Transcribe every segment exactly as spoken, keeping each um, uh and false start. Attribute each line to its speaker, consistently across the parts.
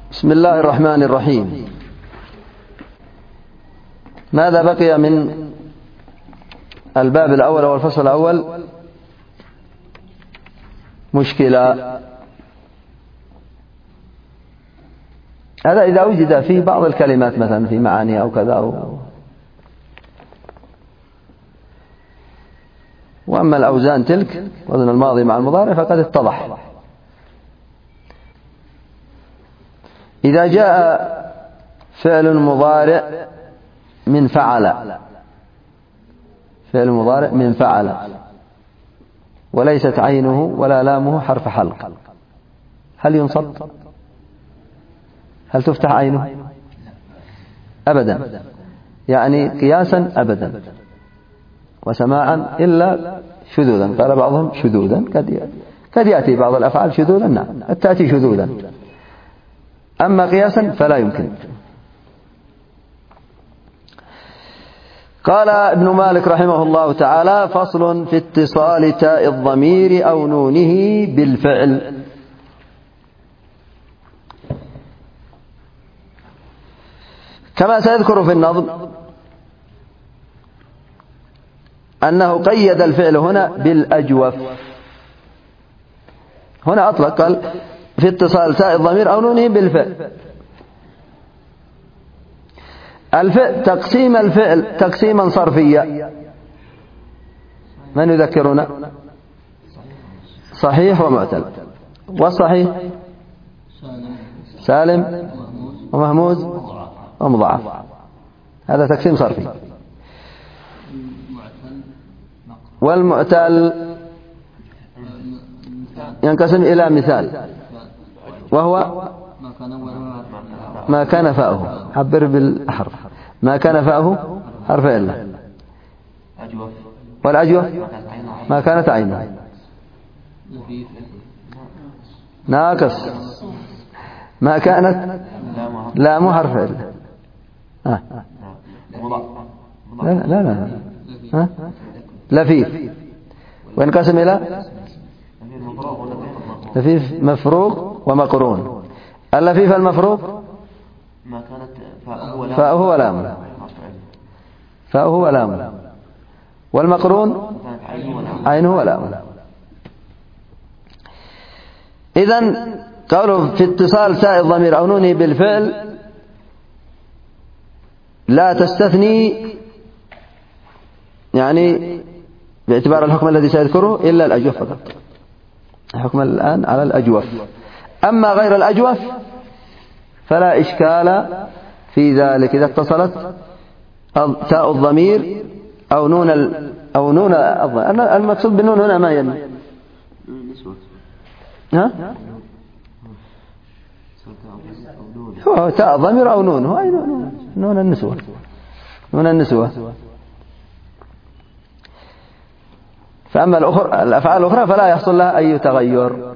Speaker 1: بسم الله الرحمن الرحيم. ماذا بقي من الباب الأول أو الفصل الأول؟ مشكلة. هذا إذا وجد فيه بعض الكلمات مثلا في معاني أو كذا أو وأما الأوزان تلك وزن الماضي مع المضارع فقد اتضح. إذا جاء فعل مضارع من فعل، فعل مضارع من فعل وليست عينه ولا لامه حرف حلق، هل ينصب؟ هل تفتح عينه؟ أبدا، يعني قياسا أبدا، وسماعا إلا شذوذا. قال بعضهم شذوذا، قد يأتي بعض الأفعال شذوذا، نعم قد تأتي شذوذا، أما قياسا فلا يمكن. قال ابن مالك رحمه الله تعالى: فصل في اتصال تاء الضمير أو نونه بالفعل. كما سيذكر في النظم أنه قيد الفعل هنا بالأجوف، هنا أطلق قال في اتصال تاء الضمير أو نونه بالفعل. الفعل تقسيم الفعل تقسيما صرفيا، من يذكرنا؟ صحيح ومعتل. والصحيح سالم ومهموز ومضاعف، هذا تقسيم صرفي. والمعتل ينقسم إلى مثال، وهو ما كان فاؤه، عبر بالحرف، ما كان فاؤه حرف إلا، والأجوف ما كانت عينه، ناقص ما كانت لام حرف إلا. آه. لا لا لا, لا. لفيف، وينقسم إلى لفيف مفروق ومقرون. اللفيف المفروق فاؤه ولام، فاؤه ولام، والمقرون عينه ولام. إذن قوله في اتصال تاء الضمير أو نونه بالفعل لا تستثني، يعني باعتبار الحكم الذي سيذكره، إلا الأجوف فقط. الحكم الآن على الأجوف، أما غير الأجوف فلا إشكال في ذلك إذا اتصلت تاء الضمير أو نون ال... أو نون الضمير. المقصود بالنون هنا ما يلي ها؟ هو تاء الضمير أو نون، هو أي نون؟ نون النسوة، نون النسوة. فأما الأخر... الأفعال الأخرى فلا يحصل لها أي تغير.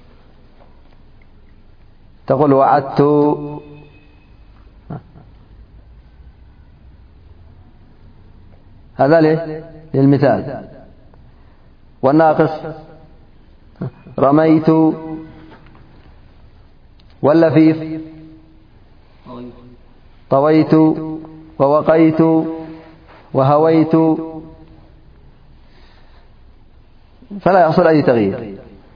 Speaker 1: تقول وعدت، هذا ليه؟ للمثال. والناقص رميت، واللفيف طويت ووقيت وهويت، فلا يحصل أي تغيير.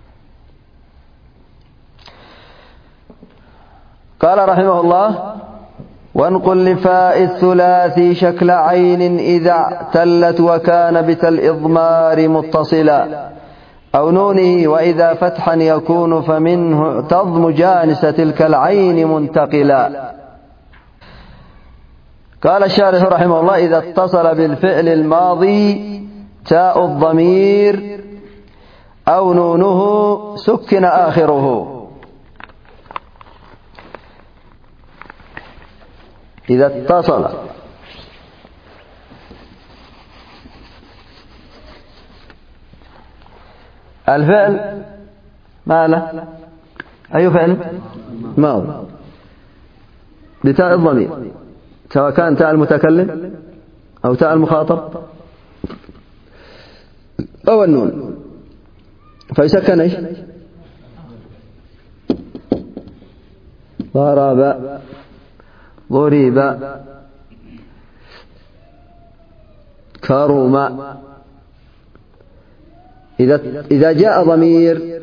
Speaker 1: قال رحمه الله: وانقل لفاء الثلاثي شكل عين إذا اعتلت وكان بتا الإضمار متصلا، أو نونه وإذا فتحا يكون فمنه تضم جانس تلك العين منتقلا. قال الشارح رحمه الله: إذا اتصل بالفعل الماضي تاء الضمير أو نونه سكن آخره. إذا اتصل الفعل ما له أي فعل ماضي بتاء الضمير، سواء كان تاء المتكلم أو تاء المخاطب أو النون، فيسكن إيش؟ ضرب ضرب كرم. إذا إذا جاء ضمير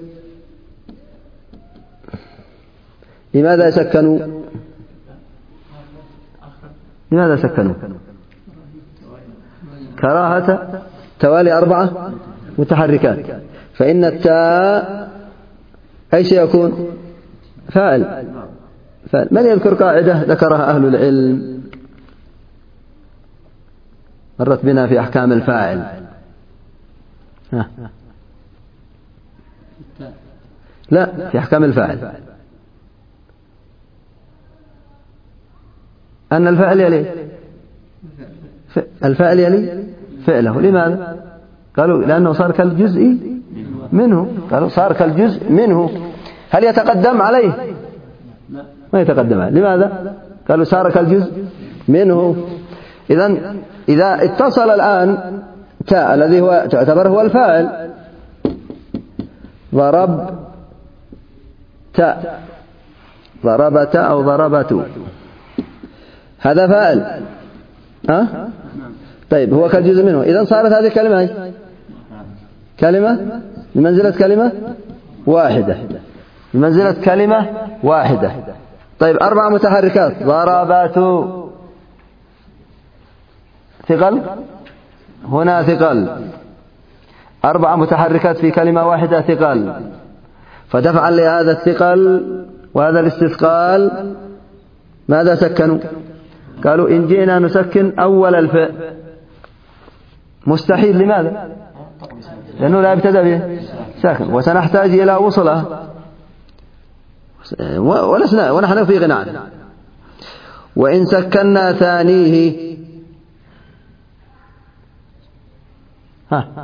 Speaker 1: لماذا يسكنوا؟ لماذا سكنوا؟ كراهة توالي أربعة متحركات، فإن التاء أي شيء يكون فاعل. فاعل. من يذكر قاعدة ذكرها أهل العلم مرت بنا في أحكام الفاعل؟ ها. لا، في أحكام الفاعل أن الفاعل يلي الفاعل يلي فعله. لماذا؟ قالوا لأنه صار كالجزء منه. قالوا صار كالجزء منه. هل يتقدم عليه؟ ما يتقدم عليه. لماذا؟ قالوا صار كالجزء منه. إذن إذا اتصل الآن تاء الذي هو تعتبر هو الفاعل، ضرب تاء، ضربت أو ضربت، هذا فاعل. ها؟ طيب هو كالجزء منه. إذن صارت هذه كلمة كلمة بمنزلة كلمة واحدة، بمنزلة كلمة واحدة. طيب أربع متحركات، ضربات ثقل، هنا ثقل، أربع متحركات في كلمة واحدة ثقل. فدفعا لهذا الثقل وهذا الاستثقال ماذا سكنوا؟ قالوا إن جئنا نسكن أول الفاء مستحيل. لماذا؟ لأنه لا يبتدأ به ساكن، وسنحتاج إلى وصلها ولسنا ونحن في غنى عنه. وإن سكننا ثانيه ها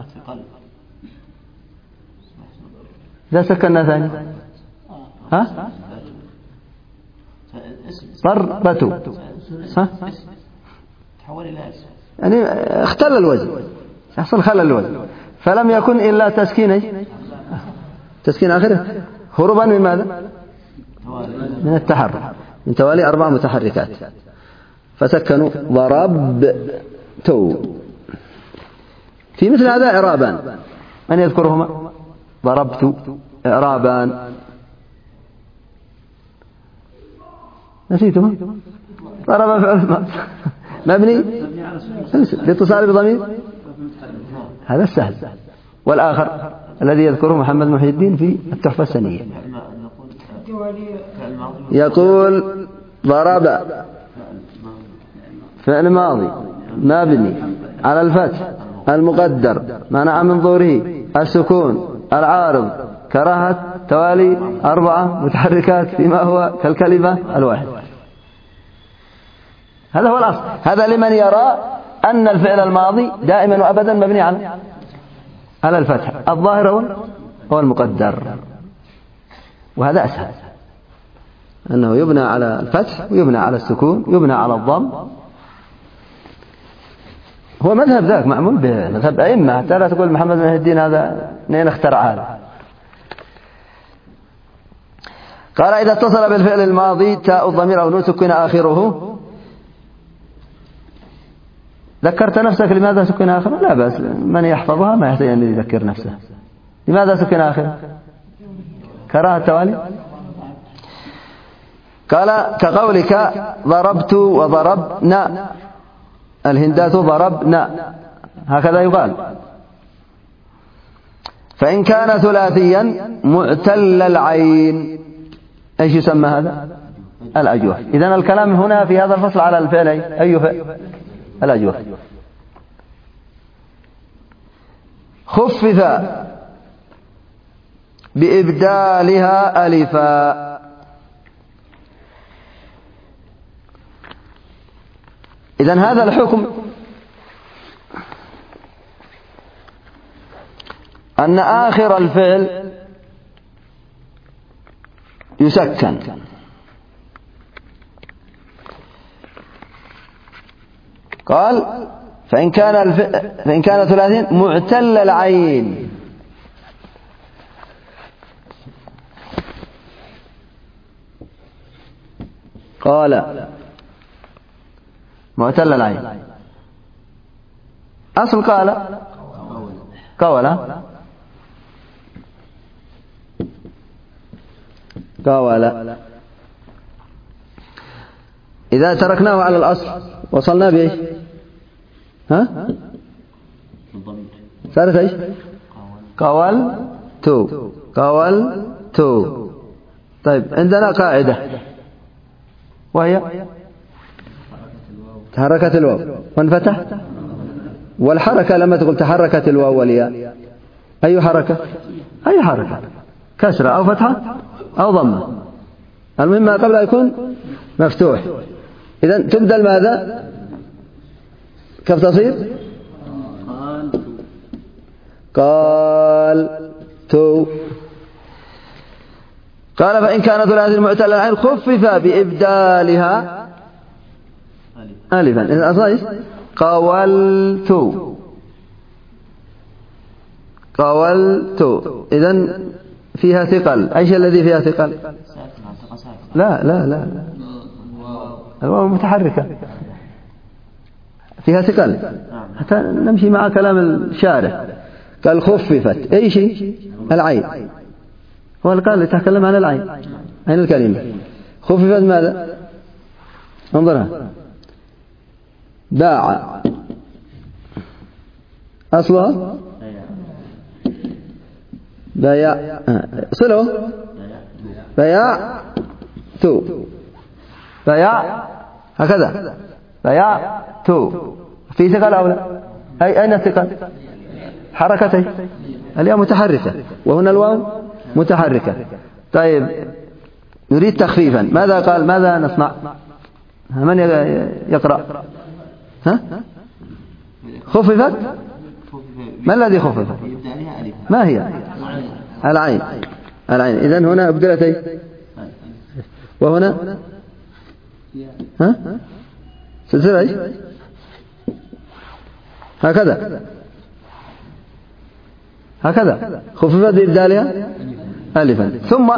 Speaker 1: إذا سكننا ثاني ها ضربته ها يعني اختل الوزن، يحصل خلل الوزن، فلم يكن إلا تسكين تسكين آخره هربا من ماذا؟ من التحرك، من توالي أربع متحركات. فسكنوا ضربتو. في مثل هذا إعرابان، من يذكرهما؟ ضربت إعرابان نسيتما؟ ضرب فعل مبني لاتصال بضمير، هذا السهل. والآخر الذي يذكره محمد محي الدين في التحفة السنية يقول ضرب فعل ماضي مبني على الفتح المقدر منع من ظهوره السكون العارض كراهة توالي أربعة متحركات فيما هو كالكلمة الواحد. هذا هو الأصل. هذا لمن يرى أن الفعل الماضي دائما وأبدا مبني على على الفتح الظاهر هو المقدر، وهذا أسهل، أنه يبنى على الفتح ويبنى على السكون يبنى على الضم. هو مذهب ذاك معمول به، مذهب أئمة، حتى لا تقول محمد محي الدين هذا منين اخترع هذا. قال إذا اتصل بالفعل الماضي تاء الضمير أو نون سكن آخره. ذكرت نفسك لماذا سكن آخره؟ لا بأس، من يحفظها ما يحتاج أن يذكر نفسه. لماذا سكن آخره؟ كراهة التوالي. قال كقولك ضربت وضربنا، الهندات ضربنا، هكذا يقال. فإن كان ثلاثيا معتل العين، ايش يسمى هذا؟ الأجوف. إذن الكلام هنا في هذا الفصل على الفعل أي فعل؟ الأجوف. خفف بإبدالها ألفا. إذن هذا الحكم أن آخر الفعل يسكن. قال فإن كان الف... فإن كان ثلاثين معتل العين. قال معتل العين. أصل قال قول قول. إذا تركناه على الأصل وصلنا بإيش؟ ها؟ صارت إيش؟ قول تو قول تو. طيب عندنا قاعدة وهي تحركت الواو وانفتح، والحركة لما تقول تحركت الواو والياء أي حركة؟ أي حركة، كسرة أو فتحة أو ضمة، المهم ما قبل يكون مفتوح. إذن تبدل ماذا؟ كيف تصير؟ قال تو. قال فإن كانت ثلاثي المعتل العين خفف بإبدالها ألفا. إذن أصلا قولت قولت. إذن فيها ثقل. أي شيء الذي فيها ثقل؟ لا لا لا الواو متحركة فيها ثقل حتى نمشي مع كلام الشارع. قال خففت أي شيء؟ العين. هو اللي قال يتكلم عن العين، عين الكلمة. خففت ماذا؟ انظرها باع أصلها بياع صله بياع تو بياع هكذا بياع تو. في ثقل أو لا؟ أي أين الثقل؟ حركتين الياء متحركة وهنا الواو متحركة. طيب نريد تخفيفا، ماذا قال؟ ماذا نصنع؟ من يقرأ؟ ها؟ خففت. ما الذي خففت؟ ما هي؟ العين. العين. إذن هنا أبدلت وهنا ها سلسلة ايش هكذا هكذا خففت بإبدالها ألفا ثم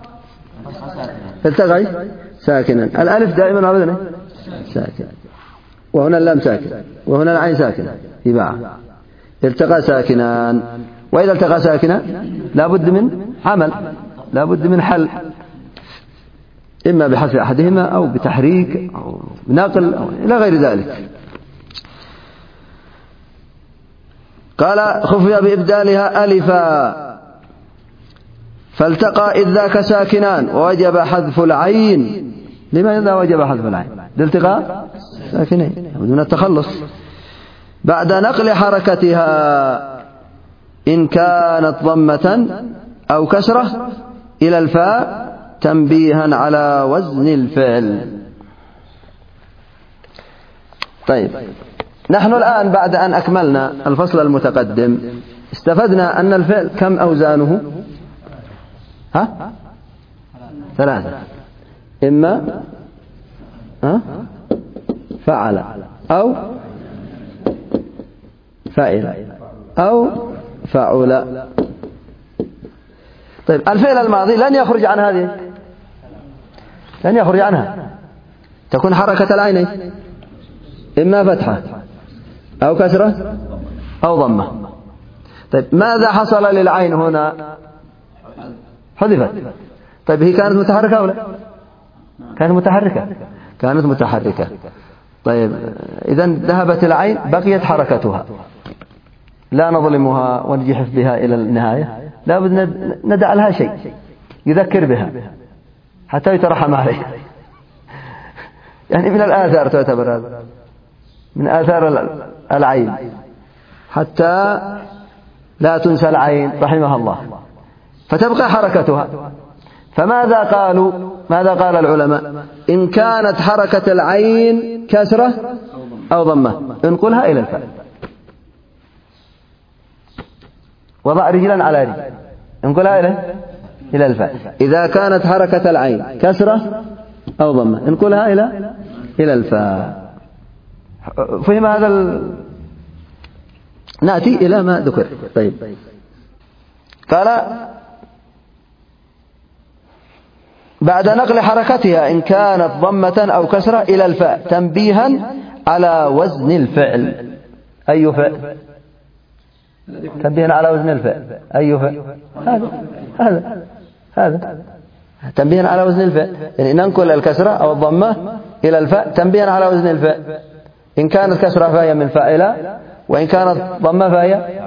Speaker 1: التقى ساكنا. الألف دائما أبدا ساكن، وهنا اللام ساكن، وهنا العين ساكنة يباع. التقى ساكنان، وإذا التقى ساكنا لابد من عمل، لابد من حل، إما بحذف أحدهما أو بتحريك أو بنقل أو إلى غير ذلك. قال خفي بإبدالها ألفا فالتقى إذ ذاك ساكنان ووجب حذف العين. لماذا وجب حذف العين؟ لالتقاء ساكنين من التخلص بعد نقل حركتها إن كانت ضمة أو كسرة إلى الفاء تنبيها على وزن الفعل. طيب نحن الآن بعد أن أكملنا الفصل المتقدم استفدنا أن الفعل كم أوزانه؟ ها؟ ثلاثة، إما ها؟ فعل أو فعل أو فعل. طيب الفعل الماضي لن يخرج عن هذه، لن يخرج عنها، تكون حركة العينين إما فتحة أو كسرة أو ضمة. طيب ماذا حصل للعين هنا؟ حذفت. طيب هي كانت متحركة أو لا؟ كانت متحركة، كانت متحركة. طيب إذن ذهبت العين بقيت حركتها، لا نظلمها ونجحف بها إلى النهاية، لا بد ندع لها شيء يذكر بها حتى يترحم عليها. يعني من الآثار تعتبر هذا من آثار العين حتى لا تنسى العين رحمها الله، فتبقى حركتها. فماذا قالوا؟ ماذا قال العلماء؟ إن كانت حركة العين كسرة أو ضمة انقلها إلى الفاء، وضع رجلا على رجل انقلها إلى إلى الفاء. إذا كانت حركة العين كسرة أو ضمة انقلها إلى إلى الفاء. فهم هذا ال... نأتي إلى ما ذكر. طيب قال بعد نقل حركتها إن كانت ضمة أو كسرة إلى الفاء تنبيها على وزن الفعل. أي فعل؟ تنبيها على وزن الفعل. أي فعل؟ هذا هذا هذا تنبيها على وزن الفعل، يعني ننقل الكسرة أو الضمة إلى الفاء تنبيها على وزن الفعل. إن كانت كسرة فهي من فاعلة، وإن كانت ضمة فهي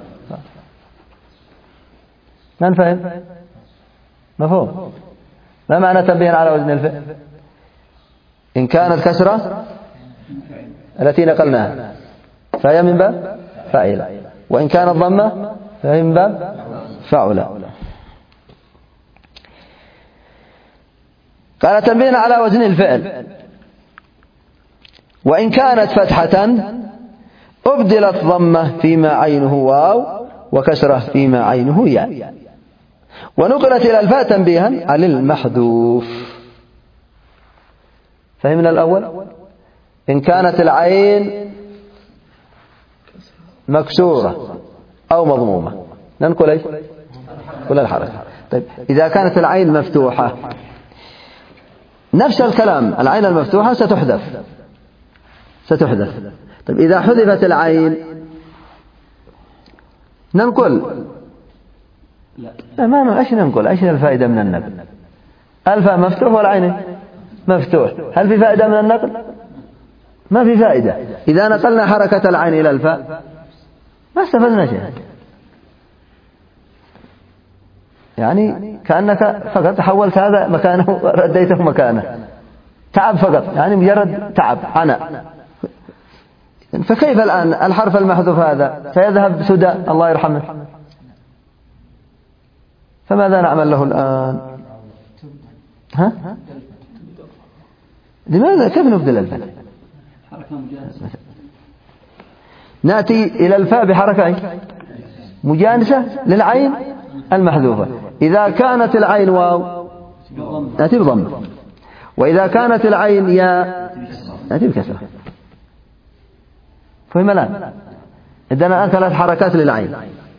Speaker 1: من فهم؟ مفهوم؟ ما معنى تنبيها على وزن الفعل؟ إن كانت كسرة التي نقلناها فهي من باب فاعلة، وإن كانت ضمة فهي من باب فاعلة. قال تنبيها على وزن الفعل. وإن كانت فتحة أبدلت ضمة فيما عينه واو وكسرة فيما عينه ياء، ونقلت إلى الفاء تنبيها على المحذوف. فهمنا الأول؟ إن كانت العين مكسورة أو مضمومة ننقل إيش؟ كل الحركة. طيب إذا كانت العين مفتوحة نفس الكلام، العين المفتوحة ستحذف ستحذف طيب إذا حذفت العين ننقل؟ لا، ما ايش ننقل؟ ايش الفائدة من النقل؟ الفاء مفتوح والعين مفتوح، هل في فائدة من النقل؟ ما في فائدة. إذا نقلنا حركة العين إلى الفاء ما استفدنا شيء، يعني كأنك فقط حولت هذا مكانه ورديته مكانه، تعب فقط، يعني مجرد تعب عناء. فكيف الآن الحرف المحذوف هذا سيذهب سدى الله يرحمه؟ فماذا نعمل له الآن؟ ها؟ لماذا؟ كيف نبدل الفاء؟ نأتي إلى الفاء بحركة مجانسة للعين المحذوفة. إذا كانت العين واو نأتي بضم، وإذا كانت العين ياء نأتي بكسرة. فهم الآن؟ عندنا ثلاث حركات للعين.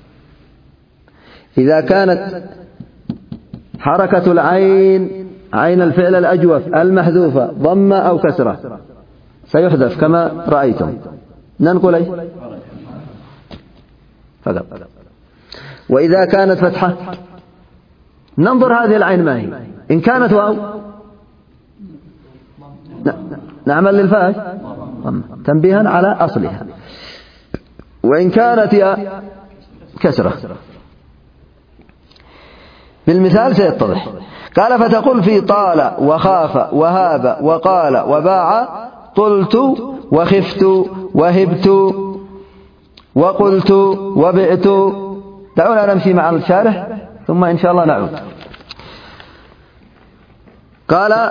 Speaker 1: إذا كانت حركة العين عين الفعل الأجوف المحذوفة ضمة أو كسرة سيحذف كما رأيتم، ننقل أي فقط. وإذا كانت فتحة ننظر هذه العين ما هي، إن كانت واو نعمل للفاء تنبيها على أصلها، وإن كانت ياء كسرة. بالمثال سيتضح. قال فتقول في طال وخاف وهاب وقال وباع طلت وخفت وهبت وقلت وبعت. دعونا نمشي مع الشارح ثم إن شاء الله نعود. قال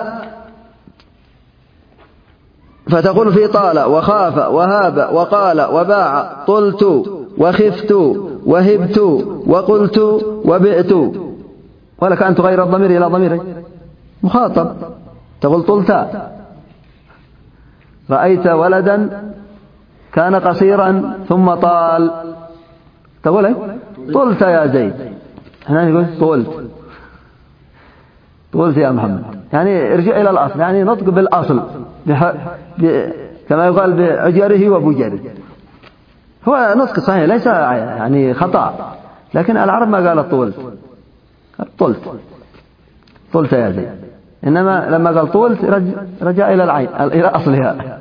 Speaker 1: فتقول في طال وخاف وهاب وقال وباع طلت وخفت وهبت وقلت وبعت. ولك أن تغير الضمير إلى ضمير مخاطب، تقول طلت رأيت ولدا كان قصيرا ثم طال، تقول ايه؟ طلت يا زيد. هنا نقول طلت طلت يا محمد، يعني ارجع إلى الأصل، يعني نطق بالأصل بح... ب... كما يقال بعجره وبجره. هو نطق صحيح ليس يعني خطأ، لكن العرب ما قالت طولت، طلت طلت يا زيد، إنما لما قال طولت رجع, رجع إلى العين إلى أصلها.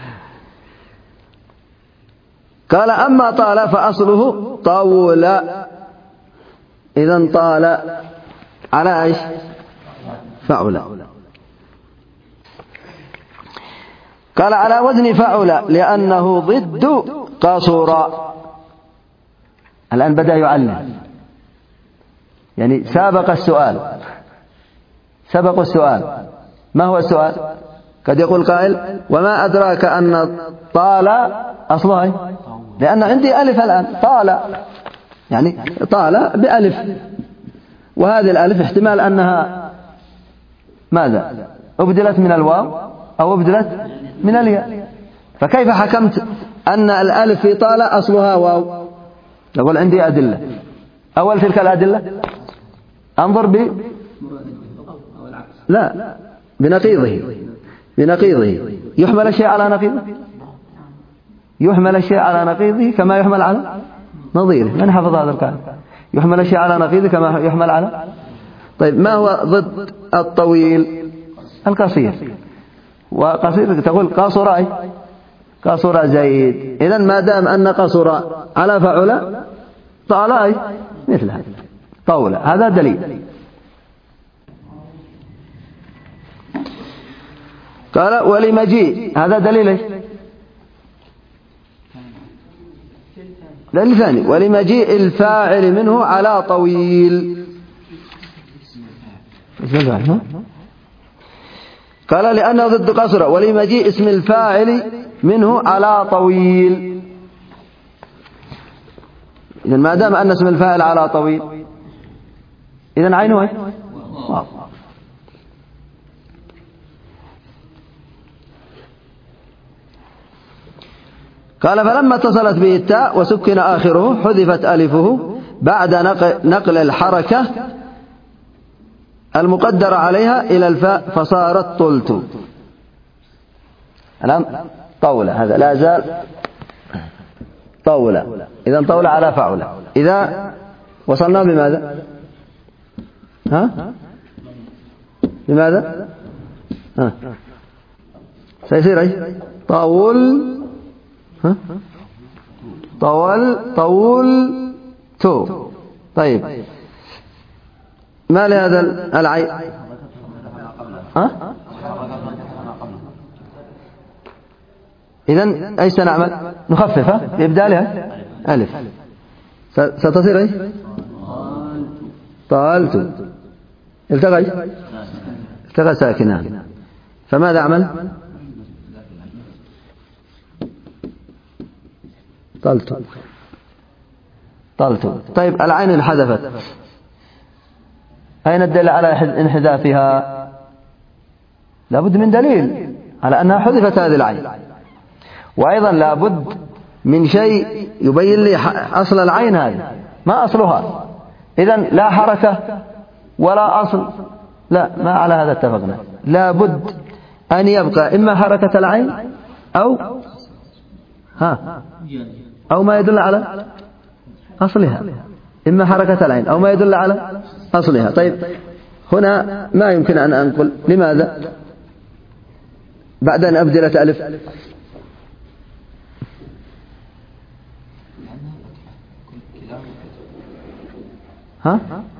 Speaker 1: قال أما طال فأصله طول. إذن طال على إيش؟ فعل. قال على وزن فعل لأنه ضد قصر. الآن بدأ يعلم، يعني سابق السؤال سبق السؤال. ما هو السؤال؟ قد يقول قائل وما أدراك أن طال أصلها؟ لأن عندي ألف الآن طال، يعني طال بألف، وهذه الألف احتمال أنها ماذا؟ أبدلت من الواو أو أبدلت من الياء. فكيف حكمت أن الألف في طال أصلها واو؟ نقول عندي أدلة. أول تلك الأدلة أنظر ب لا، بنقيضه بنقيضه يحمل الشيء على نقيضه، يحمل الشيء على نقيضه كما يحمل على نظيره. من حفظ هذا القاعدة؟ يحمل الشيء على نقيضه كما يحمل على. طيب ما هو ضد الطويل؟ القصير. وقصير تقول قصر أي قصر زيد. إذن ما دام أن قصر على فعل طال أي مثل هذا طول، هذا دليل. قال ولمجيء، هذا دليل ايش؟ دليل ثاني، ولمجيء الفاعل منه على طويل. قال لأنه ضد قصر، ولمجيء اسم الفاعل منه على طويل. إذن ما دام أن اسم الفاعل على طويل إذن عينه ايش؟ واو. قال فلما اتصلت به التاء وسكن آخره حذفت ألفه بعد نقل الحركة المقدرة عليها إلى الفاء فصارت طلت. الآن طولة، هذا لا زال طولة. إذن طولة على فعلة. إذا وصلنا بماذا؟ ها؟ بماذا؟ ها؟ سيصير ايش؟ طول ها؟ طول طول تو. طيب ما لهذا العين؟ ها؟ إذن ايش سنعمل؟ نخففها بإبدالها ألف، ستصير ايش؟ طالت. التقى التقى ساكنان، فماذا أعمل؟ طلت طلت. طيب العين انحذفت، أين الدليل على انحذافها؟ لابد من دليل على أنها حذفت هذه العين، وأيضا لابد من شيء يبين لي أصل العين هذه، ما أصلها. إذن لا حركة ولا أصل، لا، ما على هذا اتفقنا. لابد أن يبقى إما حركة العين أو ها أو ما يدل على أصلها، إما حركة العين أو ما يدل على أصلها. طيب هنا ما يمكن أن أنقل، لماذا؟ بعد أن أبدلت ألف ها؟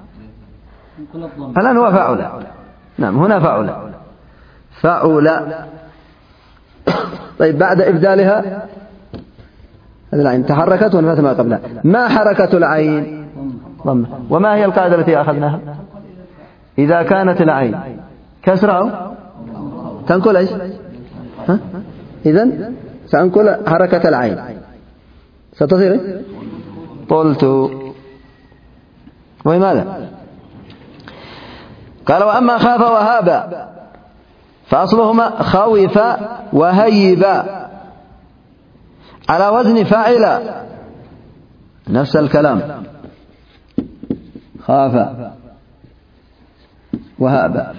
Speaker 1: الآن هو فعل، نعم هنا فعل فعل. طيب بعد إبدالها هذه العين تحركت وانفتح ما قبلها. ما حركة العين؟ ضمة. وما هي القاعدة التي أخذناها؟ إذا كانت العين كسرة تنقل ايش؟ ها؟ إذن سأنقل حركة العين، ستصير ايش؟ قلت. وماذا؟ قال وأما خاف وهاب فأصلهما خوف وهيب على وزن فاعل، نفس الكلام، خاف وهاب.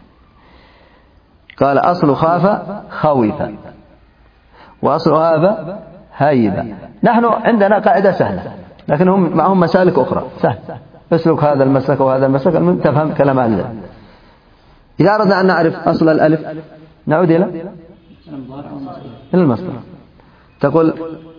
Speaker 1: قال أصل خاف خوف وأصل هاب هيب. نحن عندنا قاعدة سهلة، لكن هم معهم مسالك أخرى سهل، اسلك هذا المسلك وهذا المسلك المهم تفهم كلام أهل. إذا أردنا أن نعرف أصل الألف نعود إلى إلى المصدر. تقول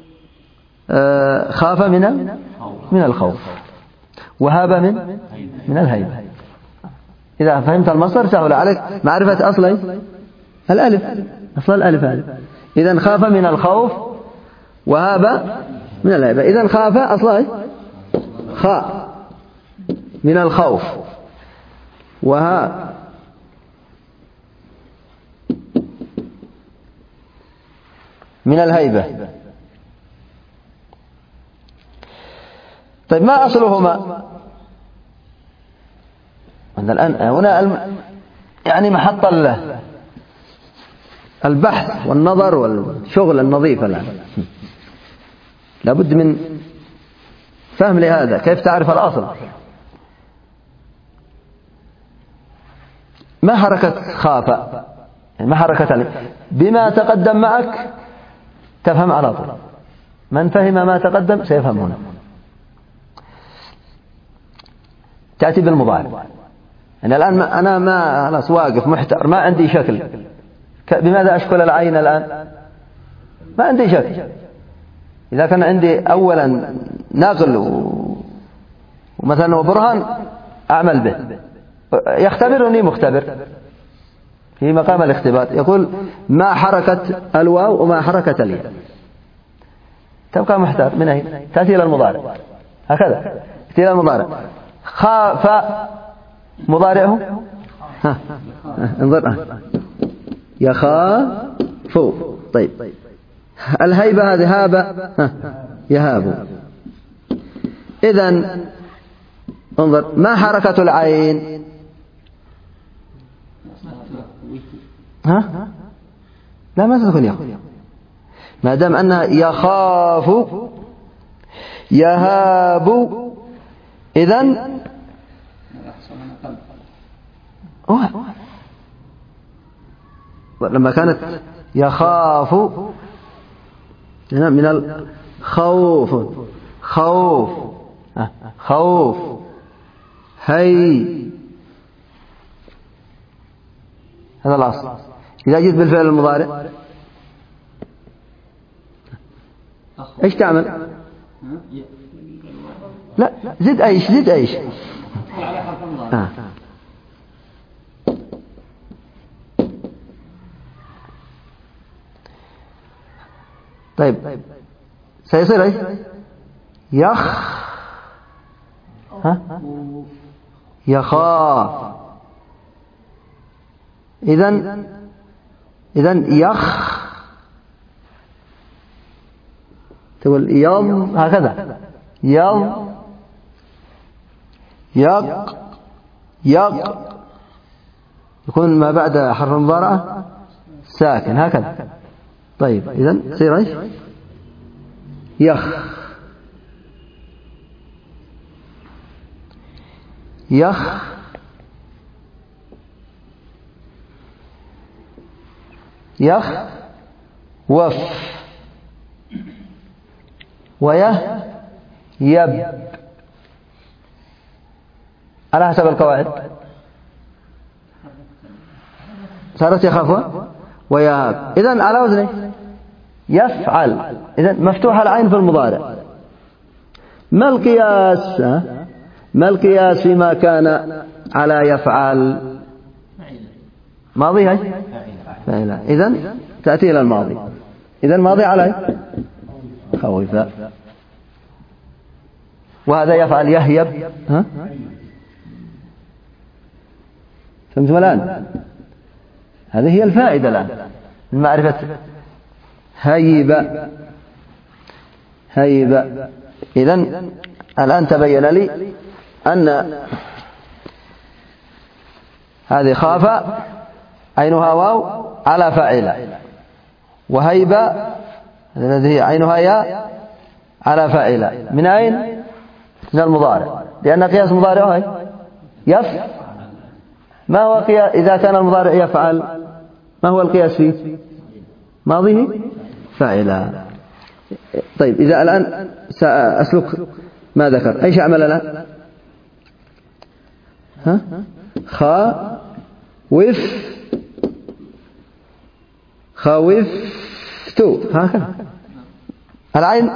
Speaker 1: خاف من من الخوف، وهاب من من الهيبة. إذا فهمت المصدر سهل عليك معرفة أصل الألف، أصل الألف هذا. إذا خاف من الخوف وهاب من الهيبة. إذا خاف أصله خاء من الخوف، وها من الهيبة. طيب ما أصلهما؟ الآن هنا الم... يعني محط البحث والنظر والشغل النظيف. الآن لابد من فهم لهذا، كيف تعرف الأصل. ما حركة خاف، ما حركة بما تقدم معك تفهم على طول. من فهم ما تقدم سيفهم هنا. تأتي بالمضارع. يعني الآن أنا ما خلاص واقف محتار، ما عندي شكل. بماذا أشكل العين الآن؟ ما عندي شكل. إذا كان عندي أولا نقل ومثلا وبرهان أعمل به، يختبرني مختبر في مقام الاختبار يقول ما حركة الواو وما حركة الياء، تبقى محتار من أين؟ تأتي إلى المضارع هكذا، تأتي إلى المضارع. خاف مضارعه ها انظر يخاف. طيب الهيبة هذه هابة يهاب. إذن انظر ما حركة العين؟ ها لا ما تكون يخاف، ما دام أنها يخاف يهاب. إذن لما كانت يخاف من الخوف، خوف خوف هي، هذا الأصل. إذا جيت بالفعل المضارع إيش تعمل؟ لا زد أيش زد أيش آه. طيب سيصير ايش؟ يخ ها يخاف. إذن إذن يخ تقول يض هكذا، يض يق يق، يكون ما بعد حرف المضارعة ساكن هكذا. طيب إذن يصير ايش؟ يخ يخ يخ وف ويه يب على حسب القواعد. صارت يخاف ويهاب. إذن على وزن يفعل. إذن مفتوح العين في المضارع. ما القياس؟ ما القياس فيما كان على يفعل؟ ماضي هاي فعلا. إذن تأتي إلى الماضي. إذن ماضي على خوف، وهذا يفعل يهيب. ها فهمتم الآن؟ هذه هي الفائدة الآن من معرفة هيبة هيبة. إذن الآن تبين لي أن هذه خاف عينها واو على فاعلة، وهيبة الذي هي عينها ياء على فاعلة. من أين؟ من المضارع، لأن قياس مضارعه هي يف. ما هو قياس إذا كان المضارع يفعل؟ ما هو القياس فيه؟ ماضيه فاعلة. طيب إذا الآن سأسلك ما ذكر، أيش أعمل الآن؟ ها خا وف خوفتو هكذا. العين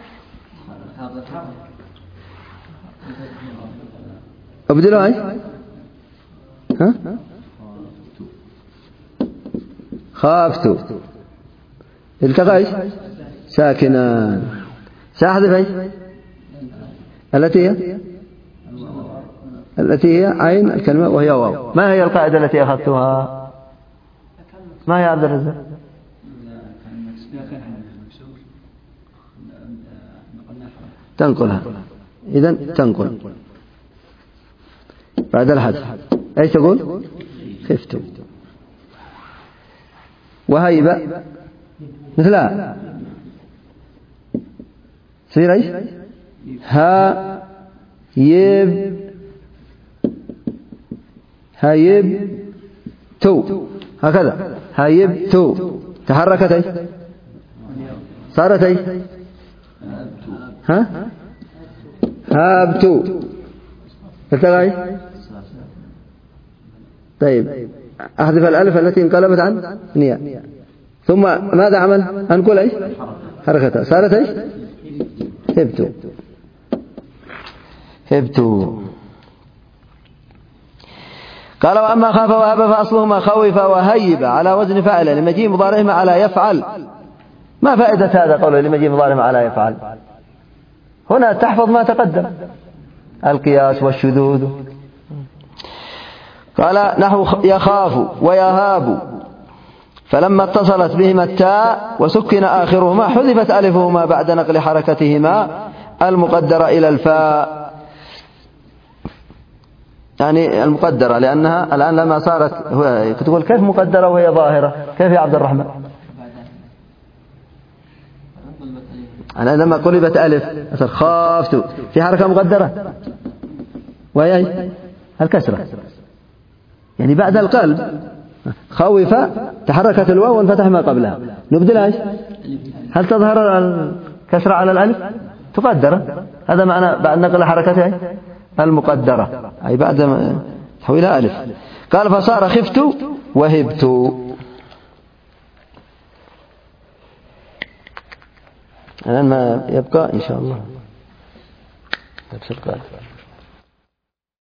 Speaker 1: أبدلوا هاي ها خافتو التقى ايش ساكنا. سأحذف ايش التي هي التي هي عين الكلمة وهي واو. ما هي القاعدة التي أخذتها؟ ما هي عبد الرزاق؟ تنقلها. إذن تنقل بعد الحذف ايش تقول؟ خفتم. وهيبة مثلها تصير ايش؟ ها يب هيب تو هكذا هيبت تحركت ايش صارت ايش ها هابت التغاي. طيب أحذف الألف التي انقلبت عن نية ثم ماذا عمل أنقل ايش حركتها صارت ايش هبت هبت. قال وأما خاف وهب فأصلهما خوف وهيب على وزن فعل لمجيء مضارعهما على يفعل. ما فائدة هذا قوله لمجيء مضارعهما على يفعل؟ هنا تحفظ ما تقدم القياس والشذوذ. قال نحو يخاف ويهاب فلما اتصلت بهما التاء وسكن آخرهما حذفت ألفهما بعد نقل حركتهما المقدرة إلى الفاء، يعني المقدرة لأنها الآن لما صارت تقول كيف مقدرة وهي ظاهرة؟ كيف يا عبد الرحمن؟ أنا لما قلبت ألف خافت في حركة مقدرة وهي الكسرة، يعني بعد القلب خوف تحركت الواو وانفتح ما قبلها نبدلها ايش؟ هل تظهر الكسرة على الألف؟ تقدر. هذا معنى بعد نقل حركتها المقدرة أي بعد تحويلها ألف. قال فصار خفت وهبت. الآن ما يبقى إن شاء الله.